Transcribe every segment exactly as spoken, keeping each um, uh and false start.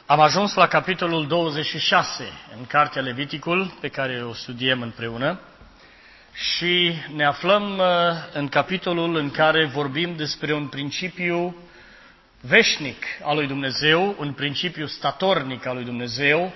Am ajuns la capitolul douăzeci și șase în Cartea Leviticul, pe care o studiem împreună, și ne aflăm în capitolul în care vorbim despre un principiu veșnic al lui Dumnezeu, un principiu statornic al lui Dumnezeu,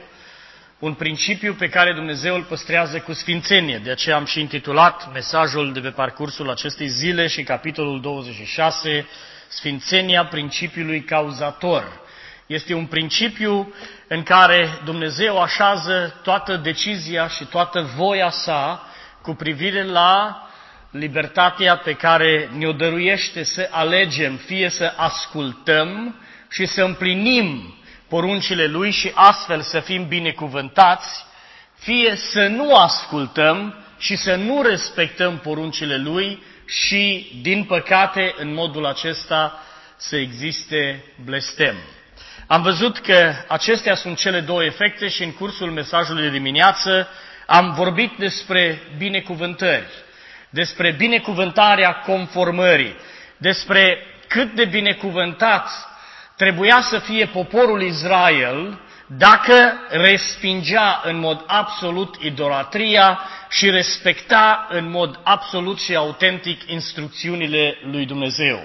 un principiu pe care Dumnezeu îl păstrează cu sfințenie. De aceea am și intitulat mesajul de pe parcursul acestei zile și capitolul douăzeci și șase, Sfințenia principiului cauzator. Este un principiu în care Dumnezeu așează toată decizia și toată voia sa cu privire la libertatea pe care ne-o dăruiește să alegem, fie să ascultăm și să împlinim poruncile Lui și astfel să fim binecuvântați, fie să nu ascultăm și să nu respectăm poruncile Lui și, din păcate, în modul acesta să existe blestem. Am văzut că acestea sunt cele două efecte și în cursul mesajului de dimineață am vorbit despre binecuvântări, despre binecuvântarea conformării, despre cât de binecuvântat trebuia să fie poporul Israel dacă respingea în mod absolut idolatria și respecta în mod absolut și autentic instrucțiunile lui Dumnezeu.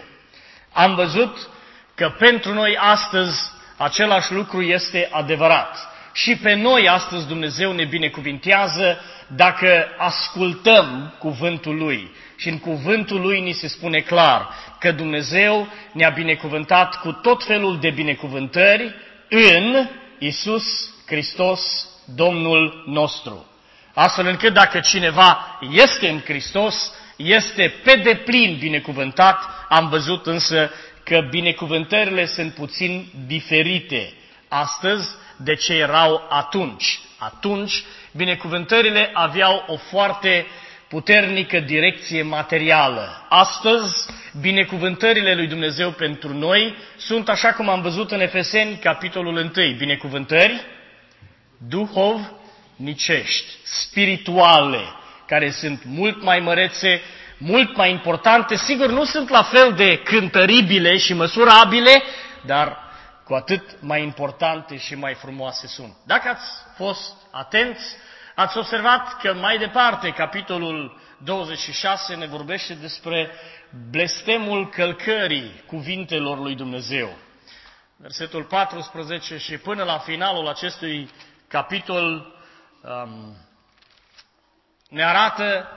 Am văzut că pentru noi astăzi același lucru este adevărat. Și pe noi astăzi Dumnezeu ne binecuvintează dacă ascultăm cuvântul Lui. Și în cuvântul Lui ni se spune clar că Dumnezeu ne-a binecuvântat cu tot felul de binecuvântări în Iisus Hristos, Domnul nostru. Astfel încât dacă cineva este în Hristos, este pe deplin binecuvântat. Am văzut însă că binecuvântările sunt puțin diferite astăzi de ce erau atunci. Atunci, binecuvântările aveau o foarte puternică direcție materială. Astăzi, binecuvântările lui Dumnezeu pentru noi sunt, așa cum am văzut în Efeseni, capitolul unu, binecuvântări duhovnicești, spirituale, care sunt mult mai mărețe, mult mai importante. Sigur, nu sunt la fel de cântăribile și măsurabile, dar cu atât mai importante și mai frumoase sunt. Dacă ați fost atenți, ați observat că mai departe, capitolul douăzeci și șase ne vorbește despre blestemul călcării cuvintelor lui Dumnezeu. Versetul paisprezece și până la finalul acestui capitol um, ne arată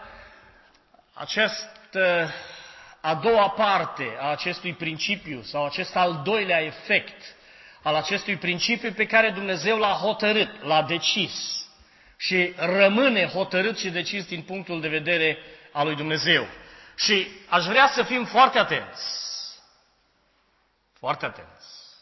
această a doua parte a acestui principiu sau acest al doilea efect al acestui principiu pe care Dumnezeu l-a hotărât, l-a decis și rămâne hotărât și decis din punctul de vedere al lui Dumnezeu. Și aș vrea să fim foarte atenți. Foarte atenți.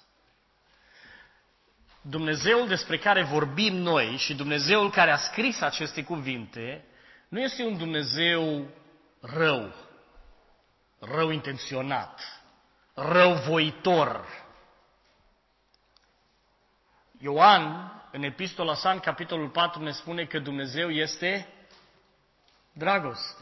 Dumnezeul despre care vorbim noi și Dumnezeul care a scris aceste cuvinte nu este un Dumnezeu rău, rău intenționat, răuvoitor. Ioan, în epistola sa, în capitolul patru, ne spune că Dumnezeu este dragoste.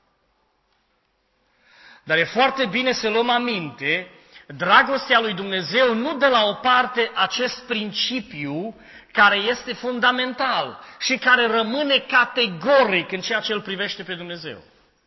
Dar e foarte bine să luăm aminte, dragostea lui Dumnezeu nu dă la o parte acest principiu care este fundamental și care rămâne categoric în ceea ce îl privește pe Dumnezeu.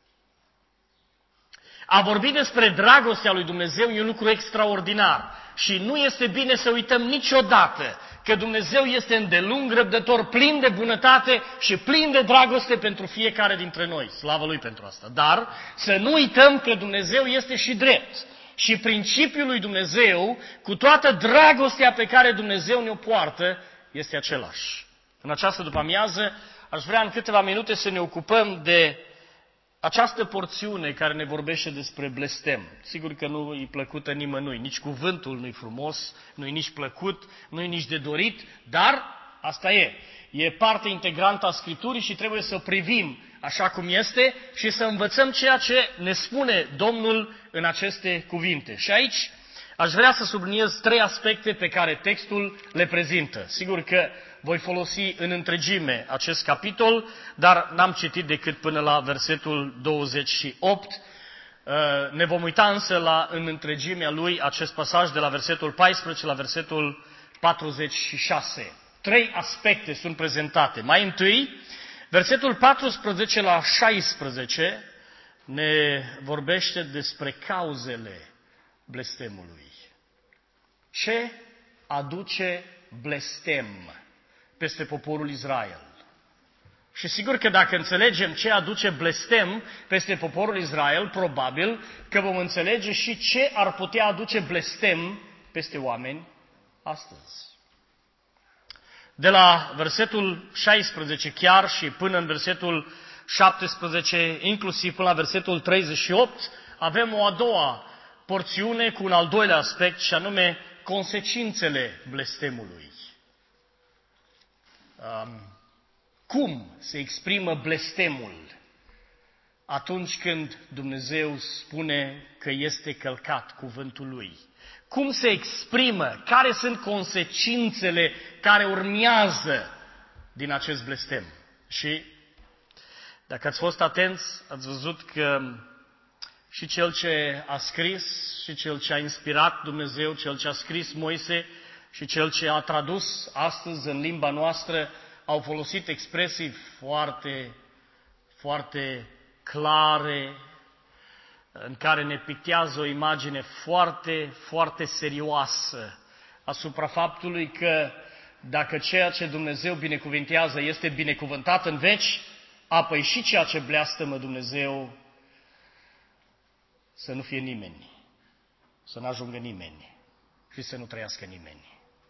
A vorbi despre dragostea lui Dumnezeu e un lucru extraordinar și nu este bine să uităm niciodată că Dumnezeu este îndelung răbdător, plin de bunătate și plin de dragoste pentru fiecare dintre noi. Slavă Lui pentru asta. Dar să nu uităm că Dumnezeu este și drept. Și principiul lui Dumnezeu, cu toată dragostea pe care Dumnezeu ne-o poartă, este același. În această după-amiază aș vrea în câteva minute să ne ocupăm de această porțiune care ne vorbește despre blestem. Sigur că nu e plăcută nimănui, nici cuvântul nu-i frumos, nu-i nici plăcut, nu-i nici de dorit, dar asta e. E parte integrantă a Scripturii și trebuie să o privim așa cum este și să învățăm ceea ce ne spune Domnul în aceste cuvinte. Și aici aș vrea să subliniez trei aspecte pe care textul le prezintă. Sigur că voi folosi în întregime acest capitol, dar n-am citit decât până la versetul douăzeci și opt. Ne vom uita însă la, în întregimea lui acest pasaj de la versetul paisprezece la versetul patruzeci și șase. Trei aspecte sunt prezentate. Mai întâi, versetul paisprezece la șaisprezece ne vorbește despre cauzele blestemului. Ce aduce blestem peste poporul Israel? Și sigur că dacă înțelegem ce aduce blestem peste poporul Israel, probabil că vom înțelege și ce ar putea aduce blestem peste oameni astăzi. De la versetul șaisprezece chiar și până în versetul șaptesprezece, inclusiv până la versetul treizeci și opt, avem o a doua porțiune cu un al doilea aspect, și anume consecințele blestemului. Um, cum se exprimă blestemul atunci când Dumnezeu spune că este călcat cuvântul Lui? Cum se exprimă? Care sunt consecințele care urmează din acest blestem? Și dacă ați fost atenți, ați văzut că și cel ce a scris, și cel ce a inspirat Dumnezeu, cel ce a scris Moise și cel ce a tradus astăzi în limba noastră, au folosit expresii foarte, foarte clare, în care ne pictează o imagine foarte, foarte serioasă asupra faptului că dacă ceea ce Dumnezeu binecuvintează este binecuvântat în veci, apoi și ceea ce bleastămă Dumnezeu să nu fie nimeni, să nu ajungă nimeni și să nu trăiască nimeni.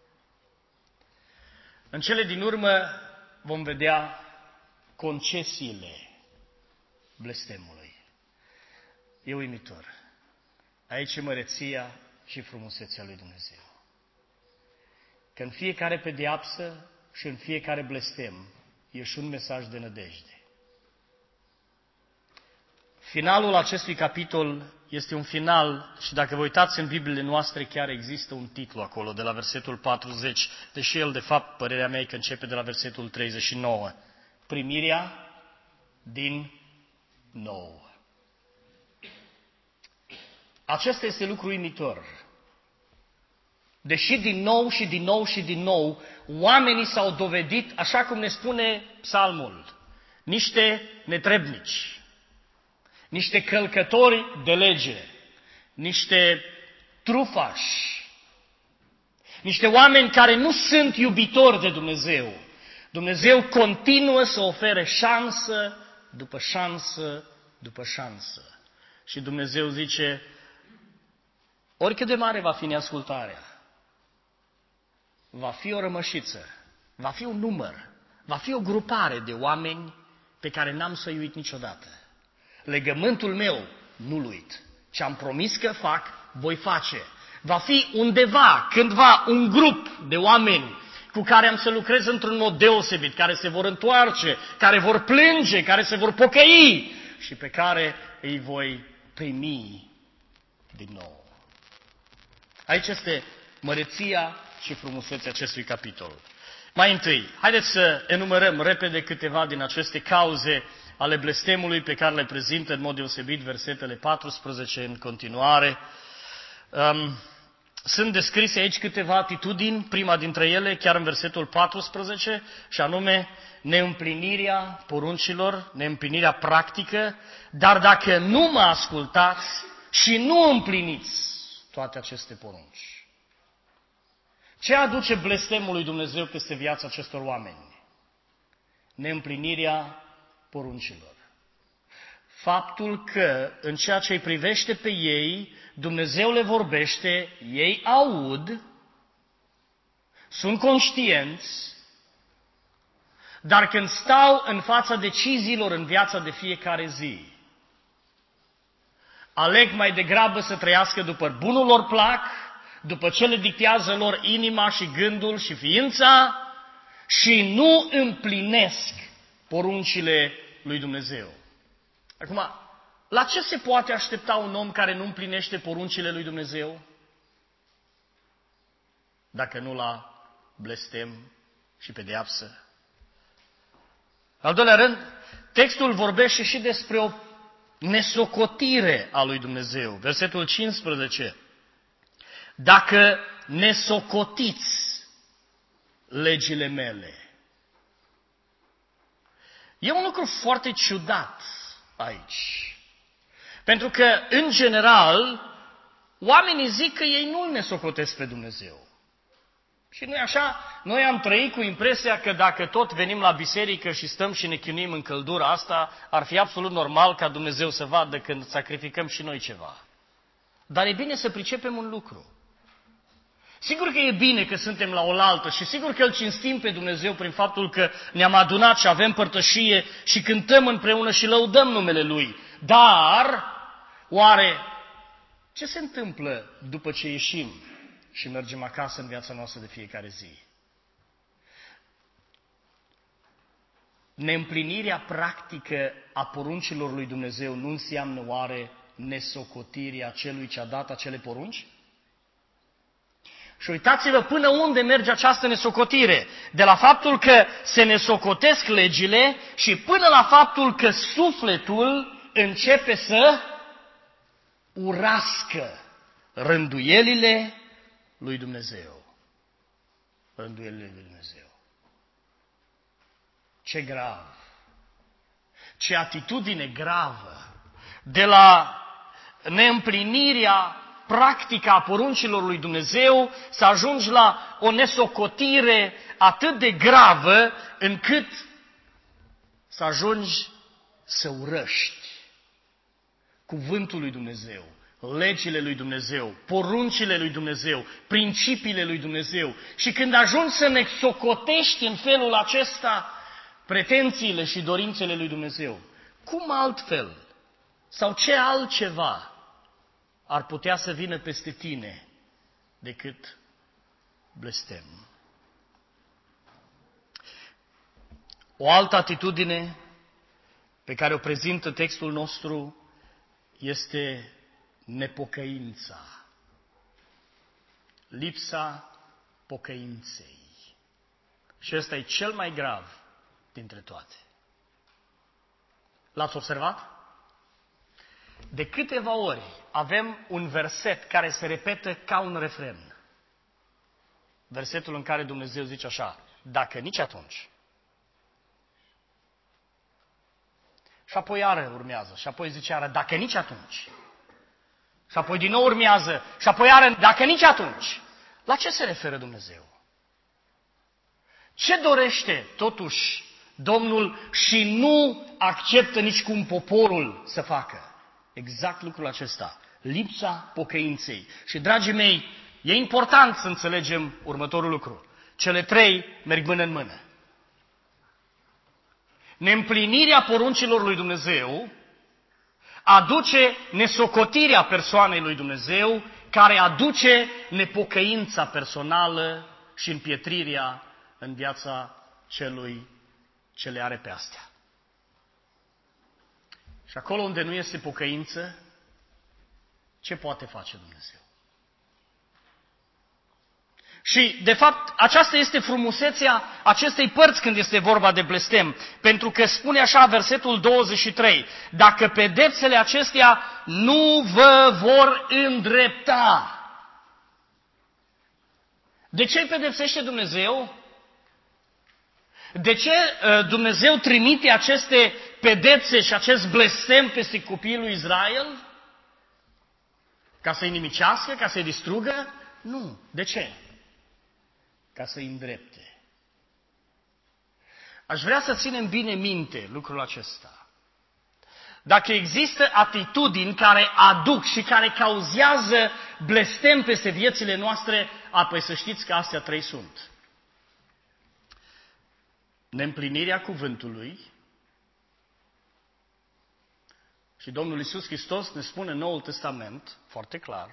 În cele din urmă vom vedea concesiile blestemului. E uimitor. Aici e măreția și frumusețea lui Dumnezeu. Că în fiecare pedeapsă și în fiecare blestem e și un mesaj de nădejde. Finalul acestui capitol este un final, și dacă vă uitați în Bibliile noastre, chiar există un titlu acolo, de la versetul patruzeci, deși el, de fapt, părerea mea e că începe de la versetul treizeci și nouă. Primirea din nou. Acesta este lucru uimitor. Deși din nou și din nou și din nou, oamenii s-au dovedit, așa cum ne spune psalmul, niște netrebnici, niște călcători de lege, niște trufași, niște oameni care nu sunt iubitori de Dumnezeu. Dumnezeu continuă să ofere șansă după șansă după șansă. Și Dumnezeu zice, oricât de mare va fi neascultarea, va fi o rămășiță, va fi un număr, va fi o grupare de oameni pe care n-am să-i uit niciodată. Legământul meu nu-l uit. Ce am promis că fac, voi face. Va fi undeva, cândva, un grup de oameni cu care am să lucrez într-un mod deosebit, care se vor întoarce, care vor plânge, care se vor pocăi și pe care îi voi primi din nou. Aici este măreția și frumusețea acestui capitol. Mai întâi, haideți să enumerăm repede câteva din aceste cauze ale blestemului pe care le prezintă în mod deosebit versetele paisprezece în continuare. Um, sunt descrise aici câteva atitudini, prima dintre ele chiar în versetul paisprezece, și anume neîmplinirea poruncilor, neîmplinirea practică, dar dacă nu mă ascultați și nu împliniți toate aceste porunci. Ce aduce blestemul lui Dumnezeu peste viața acestor oameni? Neîmplinirea poruncilor. Faptul că în ceea ce îi privește pe ei, Dumnezeu le vorbește, ei aud, sunt conștienți, dar când stau în fața deciziilor în viața de fiecare zi, aleg mai degrabă să trăiască după bunul lor plac, după ce le dictează lor inima și gândul și ființa, și nu împlinesc poruncile lui Dumnezeu. Acum, la ce se poate aștepta un om care nu împlinește poruncile lui Dumnezeu? Dacă nu la blestem și pedeapsă. Al doilea rând, textul vorbește și despre o nesocotire a lui Dumnezeu. Versetul cincisprezece. Dacă ne socotiți legile mele. E un lucru foarte ciudat aici. Pentru că, în general, oamenii zic că ei nu-L nesocotesc pe Dumnezeu. Și nu așa, noi am trăit cu impresia că dacă tot venim la biserică și stăm și ne chinuim în căldura asta, ar fi absolut normal ca Dumnezeu să vadă când sacrificăm și noi ceva. Dar e bine să pricepem un lucru. Sigur că e bine că suntem la oaltă și sigur că Îl cinstim pe Dumnezeu prin faptul că ne-am adunat și avem părtășie și cântăm împreună și lăudăm numele Lui. Dar, oare, ce se întâmplă după ce ieșim și mergem acasă în viața noastră de fiecare zi? Neîmplinirea practică a poruncilor lui Dumnezeu nu înseamnă oare nesocotirea celui ce a dat acele porunci? Și uitați-vă până unde merge această nesocotire. De la faptul că se nesocotesc legile și până la faptul că sufletul începe să urască rânduielile lui Dumnezeu. Rânduielile lui Dumnezeu. Ce grav! Ce atitudine gravă! De la neîmplinirea practică a poruncilor lui Dumnezeu să ajungi la o nesocotire atât de gravă încât să ajungi să urăști cuvântul lui Dumnezeu, legile lui Dumnezeu, poruncile lui Dumnezeu, principiile lui Dumnezeu. Și când ajungi să ne socotești în felul acesta pretențiile și dorințele lui Dumnezeu, cum altfel sau ce altceva ar putea să vină peste tine decât blestem? O altă atitudine pe care o prezintă textul nostru este nepocăința, lipsa pocăinței. Și ăsta e cel mai grav dintre toate. L-ați observat? De câteva ori avem un verset care se repetă ca un refren. Versetul în care Dumnezeu zice așa: dacă nici atunci. Și apoi iară urmează. Și apoi zice iară: dacă nici atunci. Și apoi din nou urmează. Și apoi iară: dacă nici atunci. La ce se referă Dumnezeu? Ce dorește totuși Domnul și nu acceptă nici cum poporul să facă? Exact lucrul acesta, lipsa pocăinței. Și, dragii mei, e important să înțelegem următorul lucru. Cele trei merg mână în mână. Neîmplinirea poruncilor lui Dumnezeu aduce nesocotirea persoanei lui Dumnezeu, care aduce nepocăința personală și împietrirea în viața celui ce le are pe astea. Și acolo unde nu este pocăință, ce poate face Dumnezeu? Și, de fapt, aceasta este frumusețea acestei părți când este vorba de blestem. Pentru că spune așa versetul douăzeci și trei: dacă pedepsele acestea nu vă vor îndrepta. De ce îi pedepsește Dumnezeu? De ce Dumnezeu trimite aceste pedepse și acest blestem peste copiii lui Israel? Ca să-i nimicească? Ca să-i distrugă? Nu. De ce? Ca să-i îndrepte. Aș vrea să ținem bine minte lucrul acesta. Dacă există atitudini care aduc și care cauzează blestem peste viețile noastre, apoi să știți că astea trei sunt: neîmplinirea cuvântului. Și Domnul Iisus Hristos ne spune în Noul Testament, foarte clar,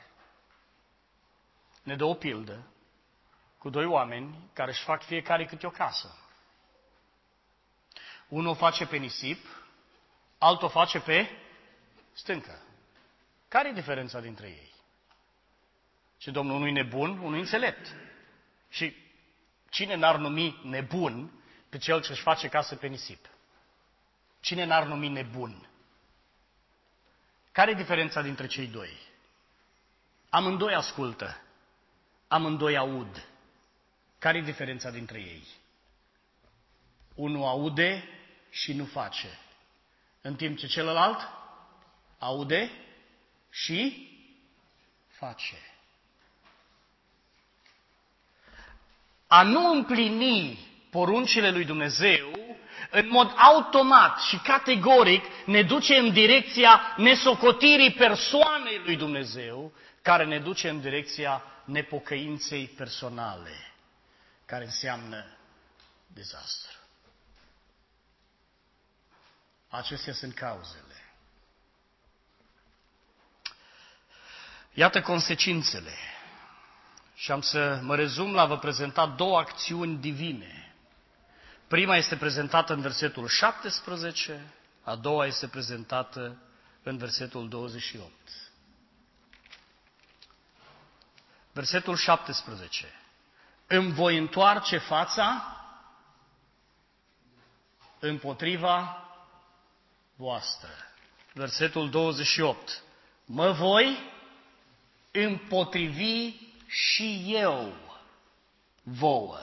ne dă o pildă cu doi oameni care își fac fiecare câte o casă. Unul o face pe nisip, altul o face pe stâncă. Care e diferența dintre ei? Și Domnul unul e nebun, unul e înțelept. Și cine n-ar numi nebun pe cel ce își face casă pe nisip? Cine n-ar numi nebun? Care e diferența dintre cei doi? Amândoi ascultă, amândoi aud. Care e diferența dintre ei? Unul aude și nu face, în timp ce celălalt aude și face. A nu împlini poruncile lui Dumnezeu, în mod automat și categoric, ne duce în direcția nesocotirii persoanei lui Dumnezeu, care ne duce în direcția nepocăinței personale, care înseamnă dezastru. Acestea sunt cauzele. Iată consecințele. Și am să mă rezum la a vă prezenta două acțiuni divine. Prima este prezentată în versetul șaptesprezece, a doua este prezentată în versetul douăzeci și opt. Versetul șaptesprezece. Îmi voi întoarce fața împotriva voastră. Versetul douăzeci și opt. Mă voi împotrivi și eu vouă.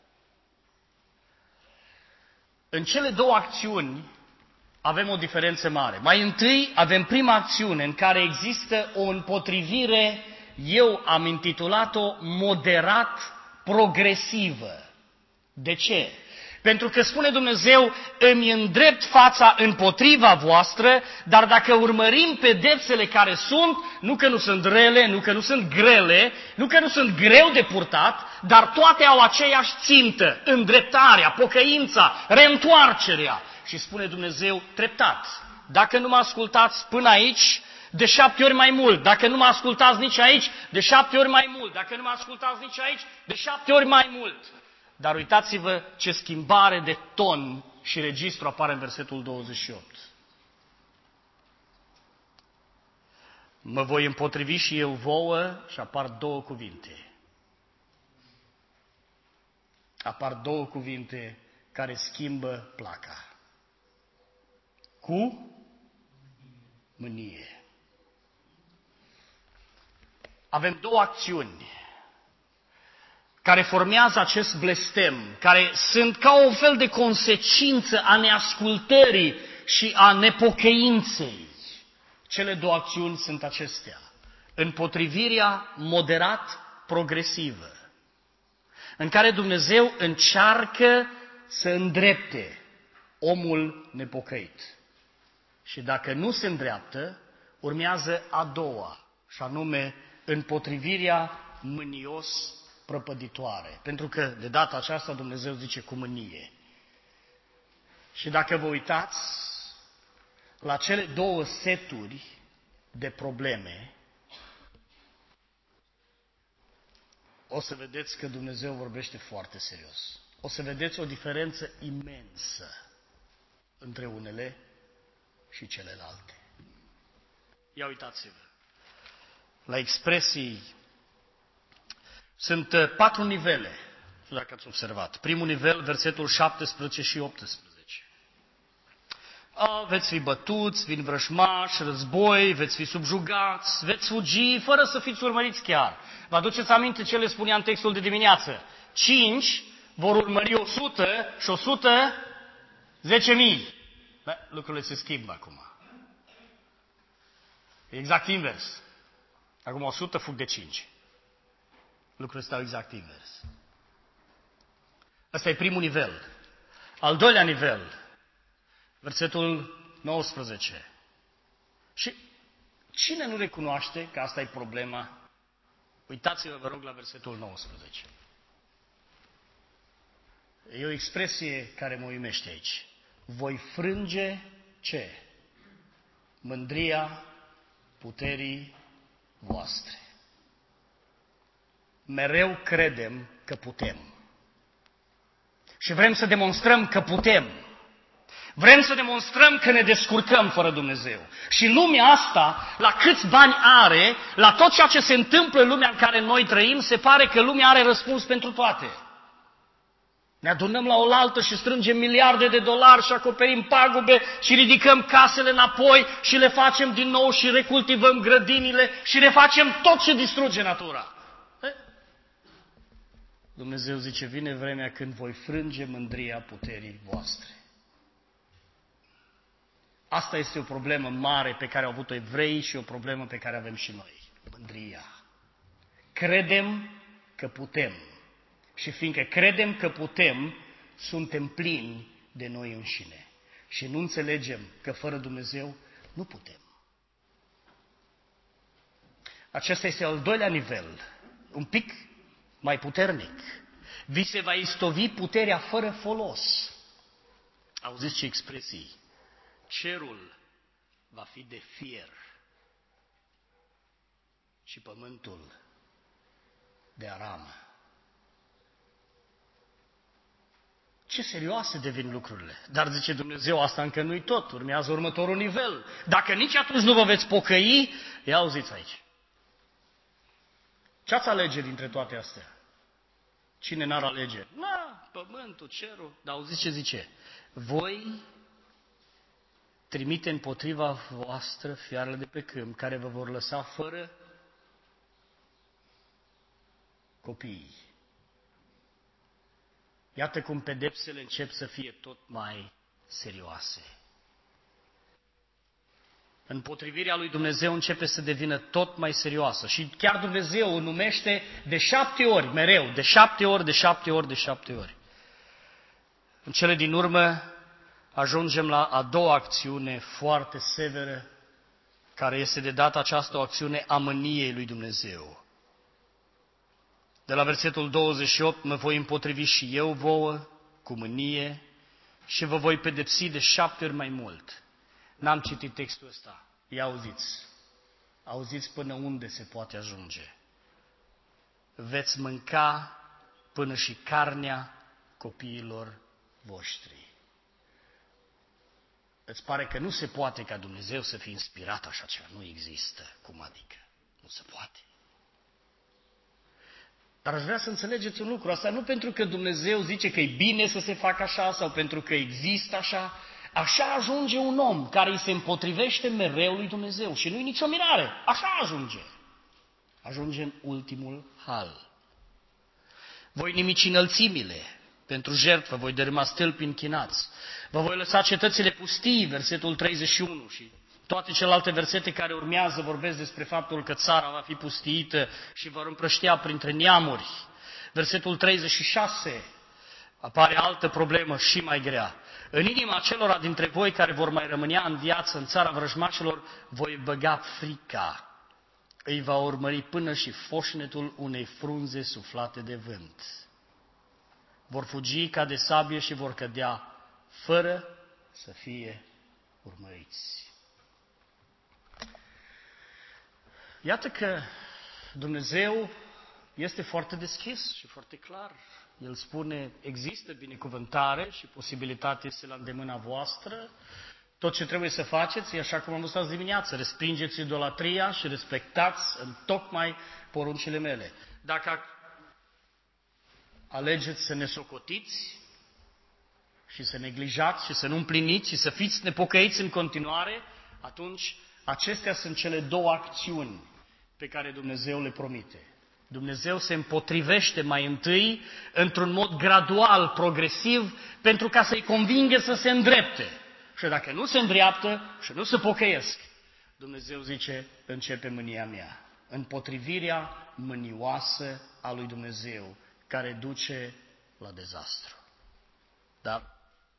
În cele două acțiuni avem o diferență mare. Mai întâi avem prima acțiune în care există o împotrivire, eu am intitulat-o moderat progresivă. De ce? Pentru că spune Dumnezeu, îmi îndrept fața împotriva voastră, dar dacă urmărim pedepsele care sunt, nu că nu sunt rele, nu că nu sunt grele, nu că nu sunt greu de purtat, dar toate au aceeași țintă, îndreptarea, pocăința, reîntoarcerea. Și spune Dumnezeu, treptat. Dacă nu mă ascultați până aici, de șapte ori mai mult. Dacă nu mă ascultați nici aici, de șapte ori mai mult. Dacă nu mă ascultați nici aici, de șapte ori mai mult. Dar uitați-vă ce schimbare de ton și registru apare în versetul douăzeci și opt. Mă voi împotrivi și eu vouă și apar două cuvinte. Apar două cuvinte care schimbă placa. Cu mânie. Avem două acțiuni care formează acest blestem, care sunt ca o fel de consecință a neascultării și a nepocăinței. Cele două acțiuni sunt acestea. Împotrivirea moderat progresivă, în care Dumnezeu încearcă să îndrepte omul nepocăit. Și dacă nu se îndreaptă, urmează a doua, și anume împotrivirea mânios prăpăditoare. Pentru că de data aceasta Dumnezeu zice cu mânie. Și dacă vă uitați la cele două seturi de probleme, o să vedeți că Dumnezeu vorbește foarte serios. O să vedeți o diferență imensă între unele și celelalte. Ia uitați-vă. La expresii sunt patru nivele, nu știu dacă ați observat. Primul nivel, versetul șaptesprezece și optsprezece. A, veți fi bătuți, vin vrășmași, război, veți fi subjugați, veți fugi fără să fiți urmăriți chiar. Vă aduceți aminte ce le spunea în textul de dimineață? Cinci vor urmări o sută și o sută zece mii. Bă, lucrurile se schimbă acum. Exact invers. Acum o sută fug de cinci. Lucrurile stau exact invers. Ăsta e primul nivel. Al doilea nivel, versetul nouăsprezece. Și cine nu recunoaște că asta e problema? Uitați-vă, vă rog, la versetul nouăsprezece. E o expresie care mă uimește aici. Voi frânge ce? Mândria puterii voastre. Mereu credem că putem. Și vrem să demonstrăm că putem. Vrem să demonstrăm că ne descurcăm fără Dumnezeu. Și lumea asta, la câți bani are, la tot ceea ce se întâmplă în lumea în care noi trăim, se pare că lumea are răspuns pentru toate. Ne adunăm la oaltă și strângem miliarde de dolari și acoperim pagube și ridicăm casele înapoi și le facem din nou și recultivăm grădinile și refacem tot ce distruge natura. Dumnezeu zice, vine vremea când voi frânge mândria puterii voastre. Asta este o problemă mare pe care au avut-o evreii și o problemă pe care avem și noi. Mândria. Credem că putem. Și fiindcă credem că putem, suntem plini de noi înșine. Și nu înțelegem că fără Dumnezeu nu putem. Acesta este al doilea nivel, un pic mai puternic. Vi se va istovi puterea fără folos. Auziți ce expresii? Cerul va fi de fier și pământul de aramă. Ce serioase devin lucrurile. Dar zice Dumnezeu, asta încă nu-i tot, urmează următorul nivel. Dacă nici atunci nu vă veți pocăi, ia auziți aici. Ce-ați alege dintre toate astea? Cine n-ar alege? Na, pământul, cerul. Dar auziți ce zice? Voi trimite împotriva voastră fiarele de pe câmp, care vă vor lăsa fără copii. Iată cum pedepsele încep să fie tot mai serioase. Împotrivirea lui Dumnezeu începe să devină tot mai serioasă. Și chiar Dumnezeu o numește de șapte ori, mereu, de șapte ori, de șapte ori, de șapte ori. În cele din urmă ajungem la a doua acțiune foarte severă, care este de data aceasta o acțiune a mâniei lui Dumnezeu. De la versetul douăzeci și opt, mă voi împotrivi și eu vouă cu mânie și vă voi pedepsi de șapte ori mai mult. N-am citit textul ăsta. Ia auziți. Auziți până unde se poate ajunge. Veți mânca până și carnea copiilor voștri. Îți pare că nu se poate ca Dumnezeu să fie inspirat așa ceva? Nu există. Cum adică? Nu se poate. Dar aș vrea să înțelegeți un lucru. Asta nu pentru că Dumnezeu zice că e bine să se facă așa sau pentru că există așa. Așa ajunge un om care îi se împotrivește mereu lui Dumnezeu. Și nu-i nicio mirare. Așa ajunge. Ajunge în ultimul hal. Voi nimici înălțimile pentru jertfă, voi dărâma stâlpi închinați. Vă voi lăsa cetățile pustii, versetul treizeci și unu, și toate celelalte versete care urmează vorbesc despre faptul că țara va fi pustiită și vor împrăștia printre neamuri. Versetul treizeci și șase apare altă problemă și mai grea. În inima acelora dintre voi care vor mai rămânea în viață în țara vrăjmașilor, voi băga frica. Îi va urmări până și foșnetul unei frunze suflate de vânt. Vor fugi ca de sabie și vor cădea fără să fie urmăriți. Iată că Dumnezeu este foarte deschis și foarte clar. El spune, există binecuvântare și posibilitatea este la îndemâna voastră. Tot ce trebuie să faceți e așa cum am văzut azi dimineață. Respingeți idolatria și respectați în tocmai poruncile mele. Dacă alegeți să ne socotiți și să neglijați și să nu împliniți și să fiți nepocăiți în continuare, atunci acestea sunt cele două acțiuni pe care Dumnezeu le promite. Dumnezeu se împotrivește mai întâi într-un mod gradual, progresiv, pentru ca să-i convingă să se îndrepte. Și dacă nu se îndreaptă și nu se pocăiesc, Dumnezeu zice, începe mânia mea. Împotrivirea mânioasă a lui Dumnezeu, care duce la dezastru. Dar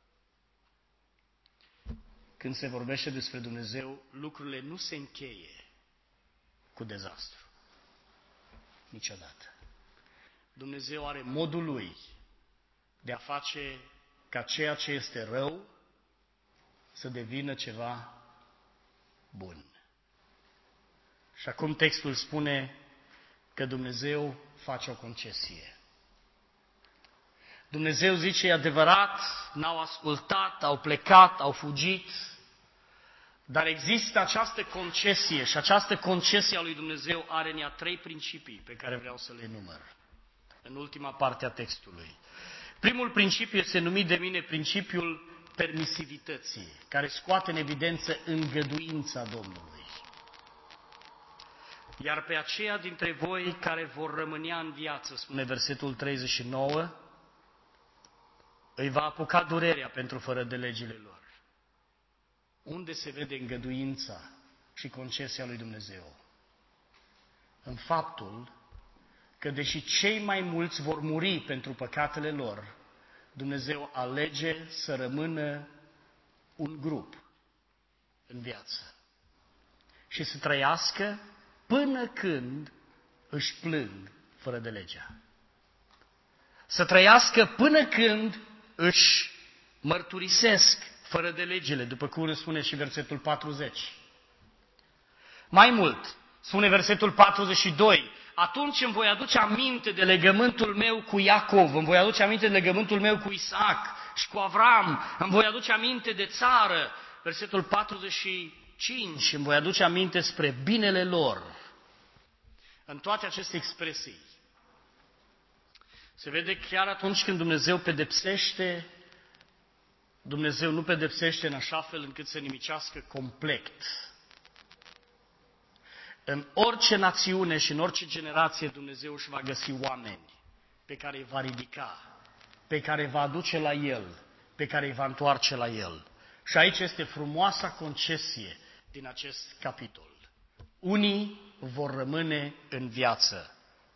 când se vorbește despre Dumnezeu, lucrurile nu se încheie cu dezastru. Niciodată. Dumnezeu are modul Lui de a face ca ceea ce este rău să devină ceva bun. Și acum textul spune că Dumnezeu face o concesie. Dumnezeu zice, e adevărat, n-au ascultat, au plecat, au fugit, dar există această concesie și această concesie a lui Dumnezeu are în ea trei principii pe care vreau să le enumăr în ultima parte a textului. Primul principiu este numit de mine principiul permisivității, care scoate în evidență îngăduința Domnului. Iar pe aceia dintre voi care vor rămânea în viață, spune versetul treizeci și nouă, îi va apuca durerea pentru fără de legile lor. Unde se vede îngăduința și concesia lui Dumnezeu? În faptul că deși cei mai mulți vor muri pentru păcatele lor, Dumnezeu alege să rămână un grup în viață și să trăiască până când își plâng fără de legea. Să trăiască până când își mărturisesc fără de legile, după cum spune și versetul patruzeci. Mai mult, spune versetul patruzeci și doi, atunci îmi voi aduce aminte de legământul meu cu Iacov, îmi voi aduce aminte de legământul meu cu Isaac și cu Avram, îmi voi aduce aminte de țară, versetul patruzeci și cinci, îmi voi aduce aminte spre binele lor. În toate aceste expresii se vede chiar atunci când Dumnezeu pedepsește, Dumnezeu nu pedepsește în așa fel încât să nimicească complet. În orice națiune și în orice generație Dumnezeu își va găsi oameni pe care îi va ridica, pe care îi va aduce la El, pe care îi va întoarce la El. Și aici este frumoasa concesie din acest capitol. Unii vor rămâne în viață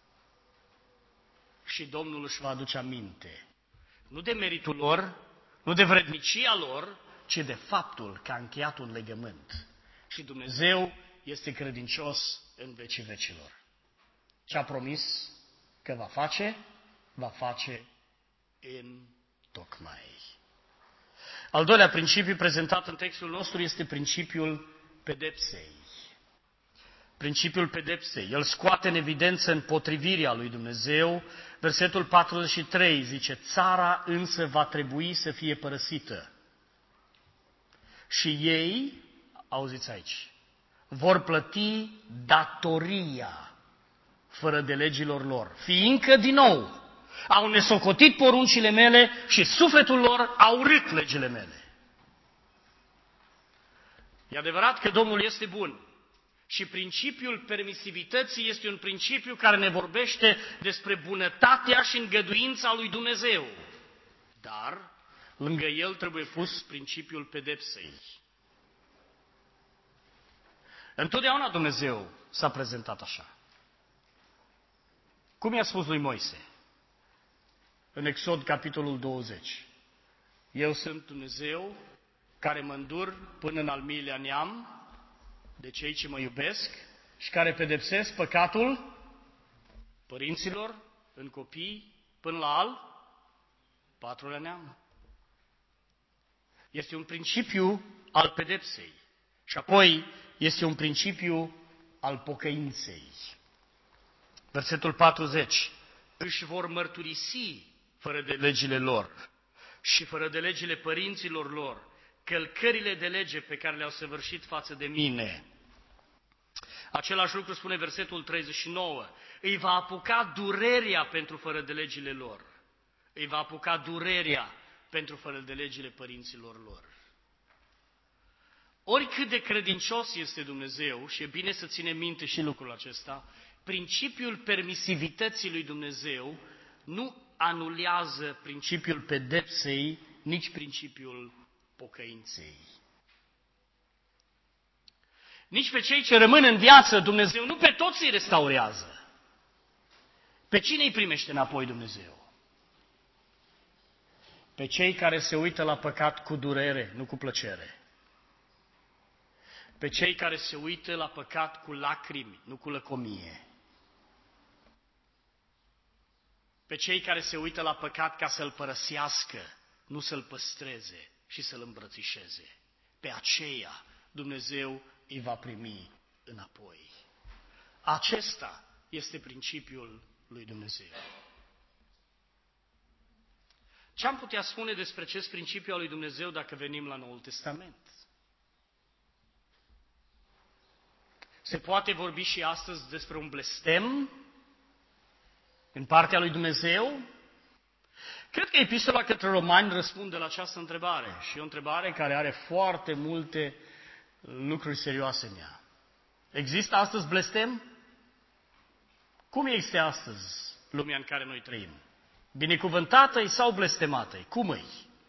și Domnul își va aduce aminte. Nu de meritul lor, nu de vrednicia lor, ci de faptul că a încheiat un legământ. Și Dumnezeu este credincios în vecii vecilor. Ce a promis că va face, va face în tocmai. Al doilea principiu prezentat în textul nostru este principiul pedepsei. Principiul pedepsei. El scoate în evidență împotrivirea lui Dumnezeu. Versetul patruzeci și trei zice, țara însă va trebui să fie părăsită. Și ei, auziți aici, vor plăti datoria fără de legilor lor, fiindcă, din nou, au nesocotit poruncile mele și sufletul lor a urât legile mele. E adevărat că Domnul este bun și principiul permisivității este un principiu care ne vorbește despre bunătatea și îngăduința lui Dumnezeu. Dar, lângă el trebuie pus principiul pedepsei. Întotdeauna Dumnezeu s-a prezentat așa. Cum i-a spus lui Moise? În Exod, capitolul douăzeci. Eu sunt Dumnezeu care mă îndur până în al miilea neam de cei ce mă iubesc și care pedepsesc păcatul părinților în copii până la al patrulea neam. Este un principiu al pedepsei și apoi este un principiu al pocăinței. Versetul patruzeci. Își vor mărturisi fără de legile lor și fără de legile părinților lor călcările de lege pe care le-au săvârșit față de mine. Același lucru spune versetul treizeci și nouă. Îi va apuca durerea pentru fără de legile lor. Îi va apuca durerea pentru fără de legile părinților lor. Oricât de credincios este Dumnezeu, și e bine să ținem minte și lucrul acesta, principiul permisivității lui Dumnezeu nu anulează principiul pedepsei, nici principiul pocăinței. Nici pe cei ce rămân în viață, Dumnezeu nu pe toți îi restaurează. Pe cine îi primește înapoi Dumnezeu? Pe cei care se uită la păcat cu durere, nu cu plăcere. Pe cei care se uită la păcat cu lacrimi, nu cu lăcomie. Pe cei care se uită la păcat ca să-l părăsească, nu să-l păstreze și să-l îmbrățișeze. Pe aceia Dumnezeu îi va primi înapoi. Acesta este principiul lui Dumnezeu. Ce am putea spune despre acest principiu al lui Dumnezeu dacă venim la Noul Testament? Se poate vorbi și astăzi despre un blestem în partea lui Dumnezeu? Cred că Epistola către Romani răspunde la această întrebare și e o întrebare care are foarte multe lucruri serioase în ea. Există astăzi blestem? Cum este astăzi lumea în care noi trăim? Binecuvântată-i sau blestemată-i? Cum îi?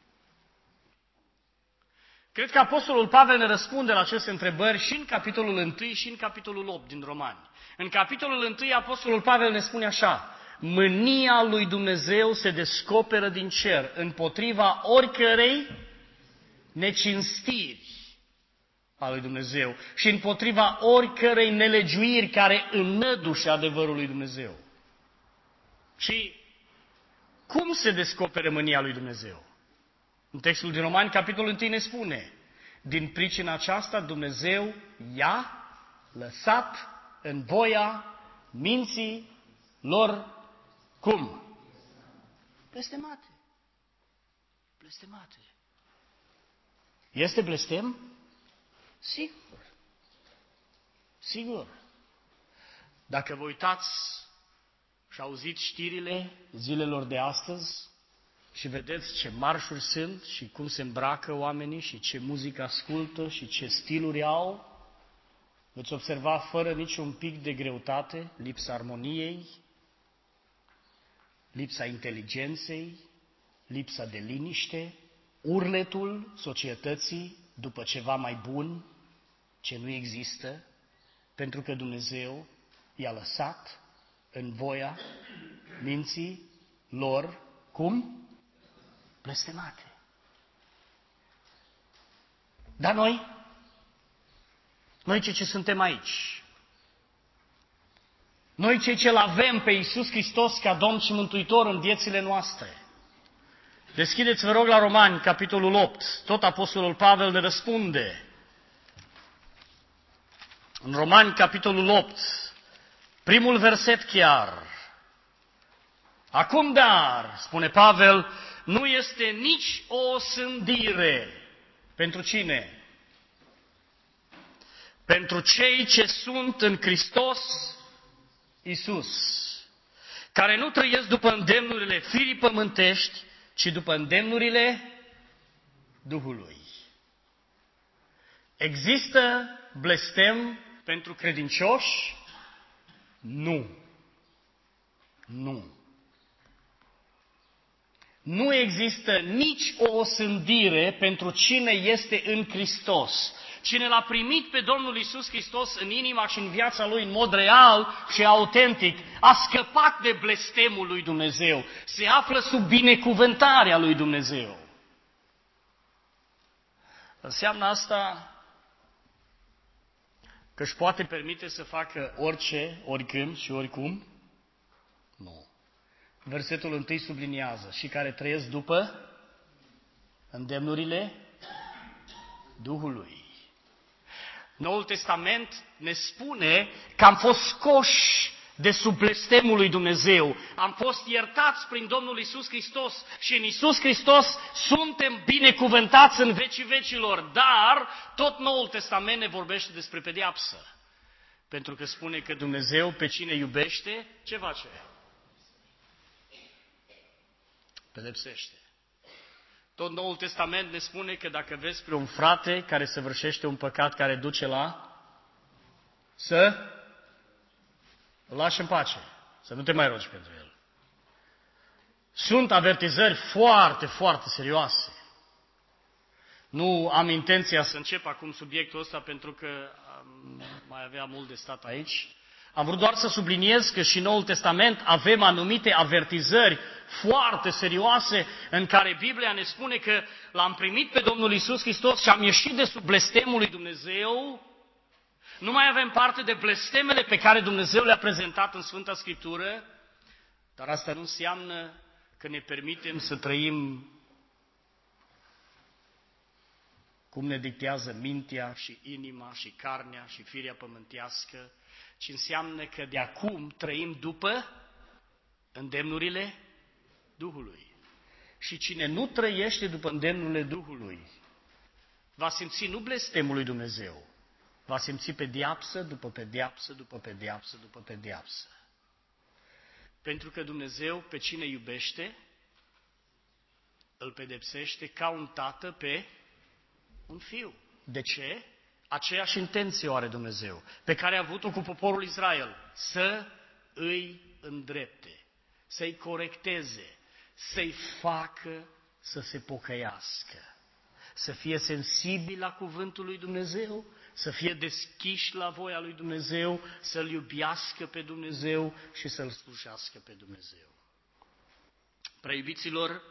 Cred că Apostolul Pavel ne răspunde la aceste întrebări și în capitolul unu și în capitolul opt din Romani. În capitolul unu, Apostolul Pavel ne spune așa: mânia lui Dumnezeu se descoperă din cer împotriva oricărei necinstiri a lui Dumnezeu și împotriva oricărei nelegiuiri care înnădușe adevărul lui Dumnezeu. Și cum se descoperă mânia lui Dumnezeu? În textul din Romani, capitolul unu ne spune: din pricina aceasta Dumnezeu i-a lăsat în voia minții lor cum? Blestemate. Blestemate. Este blestem? Sigur. Sigur. Dacă vă uitați și auziți știrile zilelor de astăzi și vedeți ce marșuri sunt și cum se îmbracă oamenii și ce muzică ascultă și ce stiluri au, veți observa fără niciun pic de greutate lipsa armoniei, lipsa inteligenței, lipsa de liniște, urletul societății după ceva mai bun ce nu există, pentru că Dumnezeu i-a lăsat în voia minții lor, cum? Blestemate. Dar noi, noi cei ce suntem aici, noi cei ce-L avem pe Iisus Hristos ca Domn și Mântuitor în viețile noastre. Deschideți, vă rog, la Romani, capitolul opt. Tot Apostolul Pavel ne răspunde. În Romani, capitolul opt, primul verset chiar. Acum dar, spune Pavel, nu este nici o sândire. Pentru cine? Pentru cei ce sunt în Hristos Iisus, care nu trăiesc după îndemnurile firii pământești, ci după îndemnurile Duhului. Există blestem pentru credincioși? Nu. Nu. Nu există nici o osândire pentru cine este în Hristos. Cine l-a primit pe Domnul Iisus Hristos în inima și în viața lui în mod real și autentic, a scăpat de blestemul lui Dumnezeu. Se află sub binecuvântarea lui Dumnezeu. Înseamnă asta că își poate permite să facă orice, oricând și oricum? Nu. Versetul întâi subliniază: și care trăiesc după îndemnurile Duhului. Noul Testament ne spune că am fost scoși de sub blestemul lui Dumnezeu. Am fost iertați prin Domnul Iisus Hristos și în Iisus Hristos suntem binecuvântați în vecii vecilor. Dar tot Noul Testament ne vorbește despre pedeapsă. Pentru că spune că Dumnezeu pe cine iubește, ce face? Pedepsește. Tot Noul Testament ne spune că dacă vezi pe un frate care săvârșește un păcat care duce la să îl lași în pace, să nu te mai rogi pentru el. Sunt avertizări foarte, foarte serioase. Nu am intenția să încep acum subiectul ăsta pentru că mai avea mult de stat aici. Am vrut doar să subliniez că și în Noul Testament avem anumite avertizări foarte serioase în care Biblia ne spune că l-am primit pe Domnul Iisus Hristos și am ieșit de sub blestemul lui Dumnezeu. Nu mai avem parte de blestemele pe care Dumnezeu le-a prezentat în Sfânta Scriptură, dar asta nu înseamnă că ne permitem să trăim cum ne dictează mintea și inima și carnea și firea pământească, ci înseamnă că de acum trăim după îndemnurile Duhului. Și cine nu trăiește după îndemnurile Duhului, va simți nu blestemul lui Dumnezeu, va simți pedeapsă după pedeapsă, după pedeapsă, după pedeapsă. Pentru că Dumnezeu pe cine iubește, îl pedepsește ca un tată pe un fiu. De ce? Aceeași intenție o are Dumnezeu, pe care a avut-o cu poporul Israel, să îi îndrepte, să-i corecteze, să-i facă să se pocăiască, să fie sensibil la cuvântul lui Dumnezeu, să fie deschiși la voia lui Dumnezeu, să-L iubească pe Dumnezeu și să-L slujească pe Dumnezeu. Preiubiților,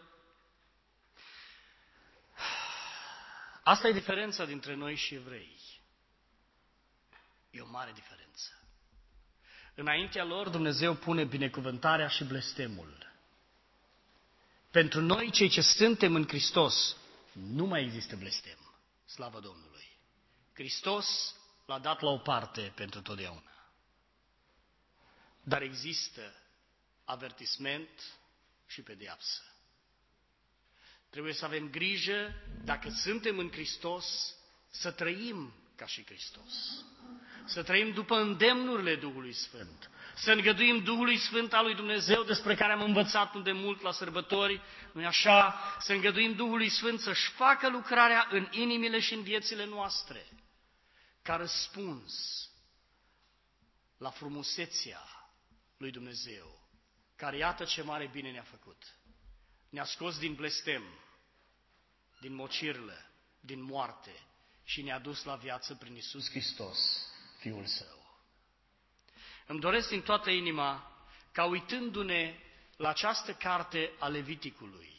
asta e diferența dintre noi și evrei. E o mare diferență. Înaintea lor Dumnezeu pune binecuvântarea și blestemul. Pentru noi, cei ce suntem în Hristos, nu mai există blestem. Slavă Domnului! Hristos l-a dat la o parte pentru totdeauna. Dar există avertisment și pedeapsă. Trebuie să avem grijă, dacă suntem în Hristos, să trăim ca și Hristos. Să trăim după îndemnurile Duhului Sfânt. Să îngăduim Duhului Sfânt al lui Dumnezeu, despre care am învățat de mult la sărbători, nu-i așa? Să îngăduim Duhului Sfânt să-și facă lucrarea în inimile și în viețile noastre, ca răspuns la frumusețea lui Dumnezeu, care iată ce mare bine ne-a făcut. Ne-a scos din blestem, din mocirlă, din moarte și ne-a dus la viață prin Iisus Hristos, Fiul Său. Îmi doresc din toată inima ca, uitându-ne la această carte a Leviticului,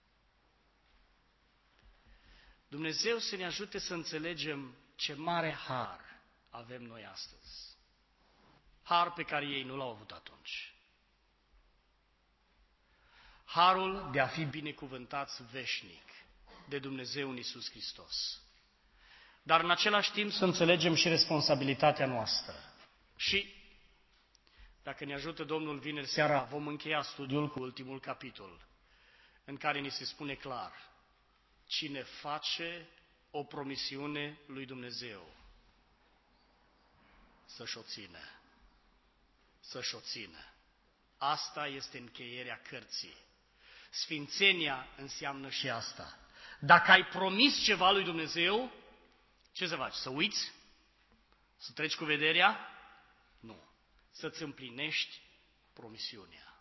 Dumnezeu să ne ajute să înțelegem ce mare har avem noi astăzi. Har pe care ei nu l-au avut atunci. Harul de a fi binecuvântați veșnic de Dumnezeu în Iisus Hristos. Dar în același timp să înțelegem și responsabilitatea noastră. Și, dacă ne ajută Domnul vineri seara, vom încheia studiul cu ultimul capitol, în care ni se spune clar: cine face o promisiune lui Dumnezeu, să-și o țină. Să-și o țină. Asta este încheierea cărții. Sfințenia înseamnă și asta. Dacă ai promis ceva lui Dumnezeu, ce să faci? Să uiți? Să treci cu vederea? Nu. Să-ți împlinești promisiunea.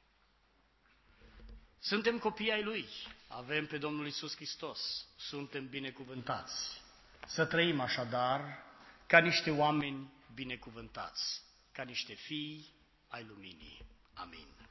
Suntem copii ai Lui. Avem pe Domnul Iisus Hristos. Suntem binecuvântați. Să trăim așadar ca niște oameni binecuvântați, ca niște fii ai luminii. Amin.